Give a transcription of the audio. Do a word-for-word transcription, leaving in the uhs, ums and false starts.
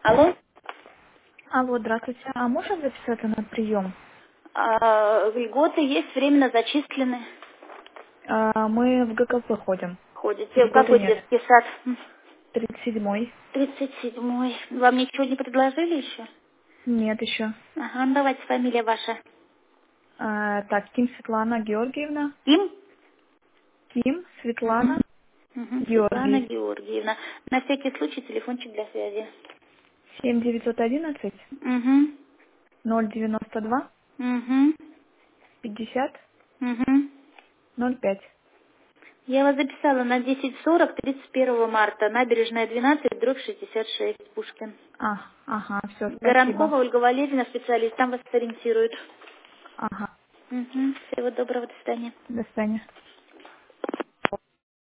Алло? Алло, здравствуйте. А можно записаться на прием? А, льготы есть, временно зачислены. А, мы в ГКП ходим. Ходите. В Льготы какой нет. детский сад? М, тридцать седьмой. тридцать седьмой. Вам ничего не предложили еще? Нет еще. Ага, ну давайте фамилия ваша. А, так, Ким Светлана Георгиевна. Ким? Ким Светлана Угу. Угу. Светлана Георгий. Георгиевна. На всякий случай телефончик для связи. семь девятьсот одиннадцать Угу. ноль девяносто два Угу. пятьдесят Угу. ноль пять. Я вас записала на десять сорок тридцать первого марта. Набережная двенадцать, дробь шестьдесят шесть, Пушкин. А, ага, все, спасибо. Горанкова Ольга Валерьевна, специалист, там вас ориентирует. Ага, Угу. Всего доброго, до свидания. до свидания.